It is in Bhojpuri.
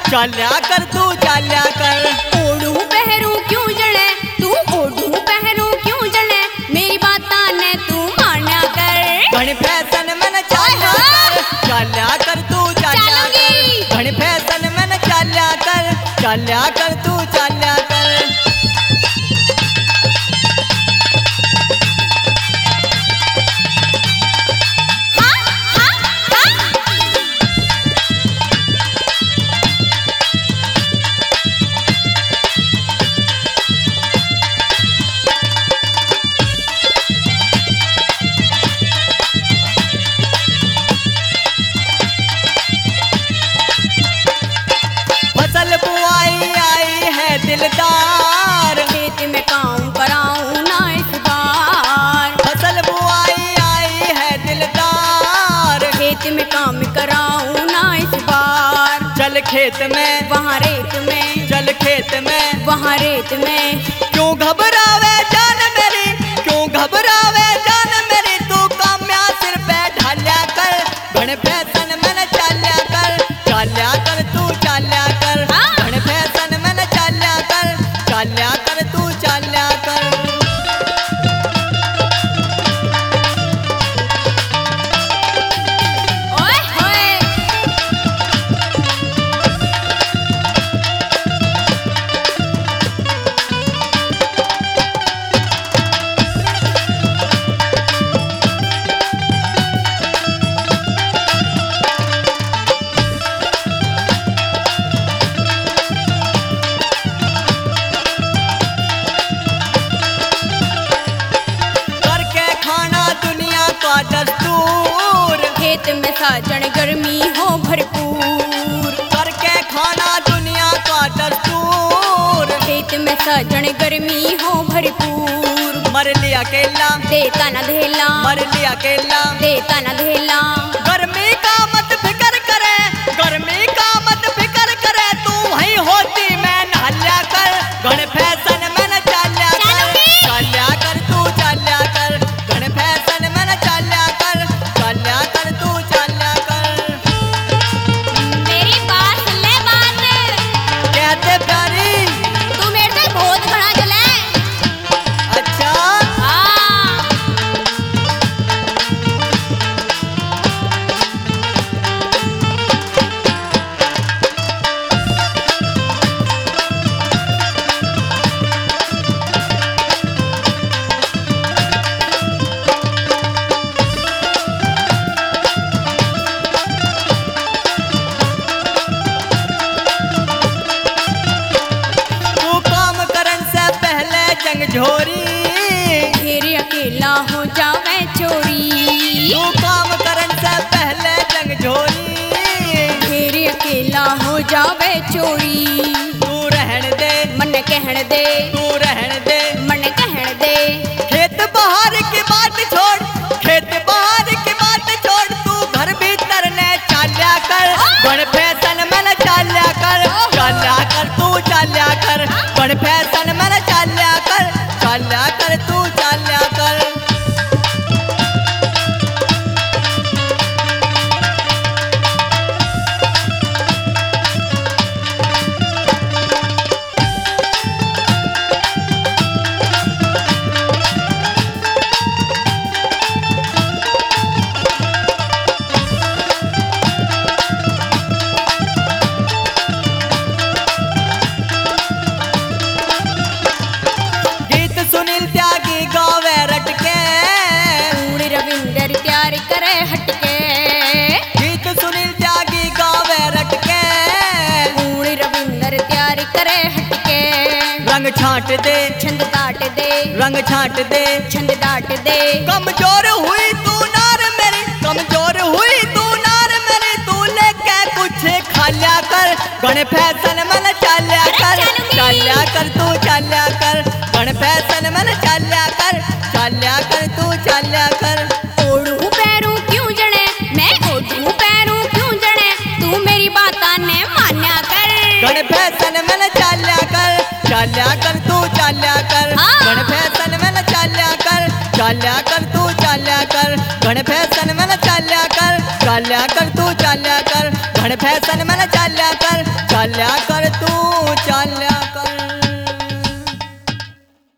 चाल्या कर तू चाल्या कर। ओढ़ू पहरू क्यों जड़े तू ओढ़ू पहरू क्यों जड़े मेरी बातां ने तू मान्या कर। घण फैशन में न चाल्या कर चाल्या कर तू चाल्या कर। घण फैशन में न चाल्या कर तू चाल्या कर। फसल बुआई आई है दिलदार खेत में काम कराऊं ना इस बार। फसल बुआई आई है दिलदार खेत में काम कराऊं ना इस बार। चल खेत में वहाँ रेत में चल खेत में वहाँ रेत में क्यों घबरावे जान मेरी क्यों घबरावे जान मेरी तू काम्या सिर पे ढाल्या कर। घण फैशन में न चाल्या कर तू चाल्या कर। घण फैशन में न चाल्या कर तू चाल्या कर। ओए होए करके खाना दुनिया का दस्तूर खेत में साजन गर्मी हो भरपूर। करके खाना दुनिया का दस्तूर। खेत में साजन गर्मी हो भरपूर। मर लिया अकेला देता न धेला मर लिया अकेला। देता न धेला गर्मी का मत फिकर करे गर्मी का मत फिकर करे तू वही होती मैं नहल्या कर। घण फैशन में न चाल्या कर तू चाल्या कर। घण फैशन में न चाल्या कर तू चाल्या कर। मेरी बात सुन ले बात कहते प्यारी तू मेरे से बहुत घना चले। अच्छा हाँ तू काम करन से पहले जंग झोरी। फिर अकेला हो जावे चोरी। तू काम करन से पहले जंग झोरी। फिर अकेला हो जावे चोरी। तू रहन दे मन कहण दे तू रहन दे। मन कहण दे खेत बाहर की बात छोड़ खेत बाहर की बात छोड़ तू घर भीतर ने चाल्या कर। बड़ फैशन में न चाल्या कर तू चाल्या कर। बड़ फैशन में न चाल्या कर तू चाल्या कर। गीत सुनील त्यागी गावे रटके पूरी रविंदर तैयार करे हटके। गीत सुनील त्यागी गावे रटके। पूरी रविंदर तैयार करे हटके। रंग छाट दे छंद डाट दे रंग छाट दे। छंद डाट दे कमजोर हुई तू नार मेरी कमजोर हुई तू नार मेरी तू लेके कुछ खाल्या कर। घण फैशन में न चाल्या कर तू चाल्या कर। घण फैशन में न चाल्या कर तू चाल्या कर। ओढ़ू पैरू क्यों जड़े मैं ओढ़ू पैरू क्यों जड़े तू मेरी बातां ने मान्या कर। घण फैशन में न चाल्या कर तू चाल्या कर। हाँ। घण फैशन में न चाल्या कर तू चाल्या कर। घण फैशन में न चाल्या कर तू चाल्या कर। घण घण फैशन में न चाल्या कर तू चाल्या कर।